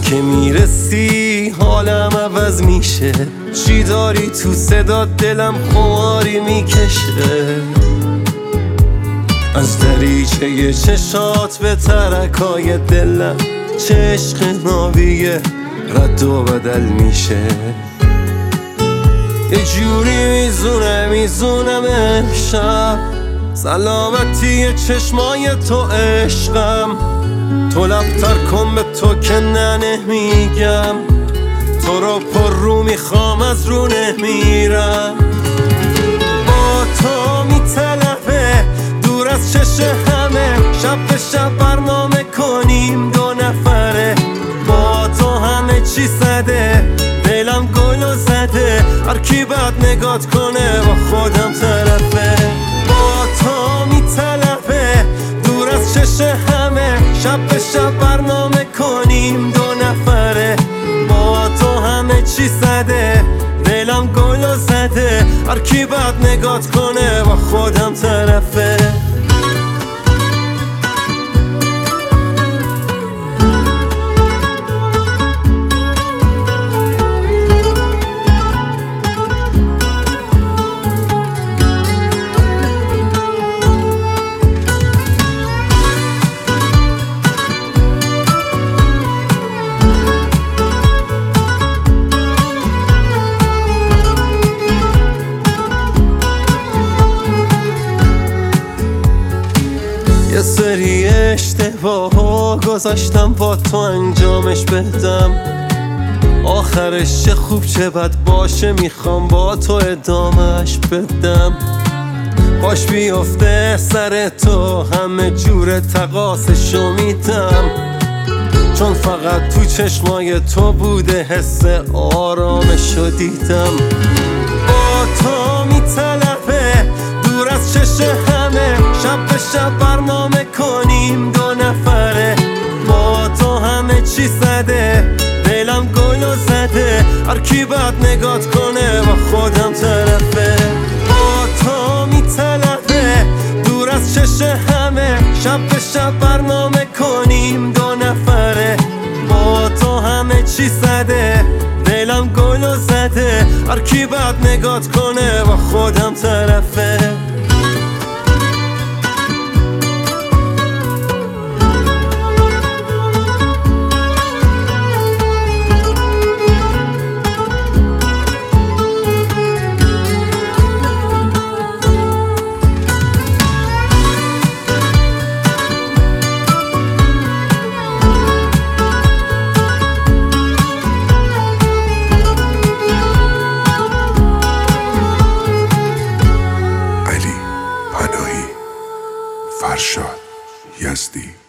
که میرسی حالم عوض میشه، چی داری تو صدات دلم خماری میکشه. از دریچه چشات به ترکای دلم چه عشق نابیه رد و بدل میشه. یه جوری میزونم امشب، سلامتی چشمای تو عشقم. تو لبتر کن به تو که نمیگم، تو رو پر رو میخوام از رو نمیرم. با تو میطلبه دور از چش همه، شب به شب برنامه کنیم دو نفره. با تو همه چی زده، دلم گلو زده، هر کی بد نگات کنه با خودم طرفه. با تو میطلبه دور از چش همه، شب به شب برنامه کنیم دو نفره. با تو همه چی زده، دلم گلو زده، هر کی بد نگات کنه با خودم طرفه. یه سری اشتباه گذاشتم با تو انجامش بدم، آخرش چه خوب چه بد باشه میخوام با تو ادامش بدم. باش بیفته سر تو همه جور تقاسشو میدم، چون فقط تو چشمای تو بوده حس آرامشو دیدم. با تو میطلبه دور از چش همه، شب به شب برنامه کنیم دو نفره. با تو همه چی زده، دلم گلو زده، هر کی بد نگات کنه با خودم طرفه. با تو میطلبه دور از چش همه، شب به شب برنامه کنیم دو نفره. با تو همه چی زده، دلم گلو زده، هر کی بد نگات کنه با خودم طرفه. فرشاد یزدی.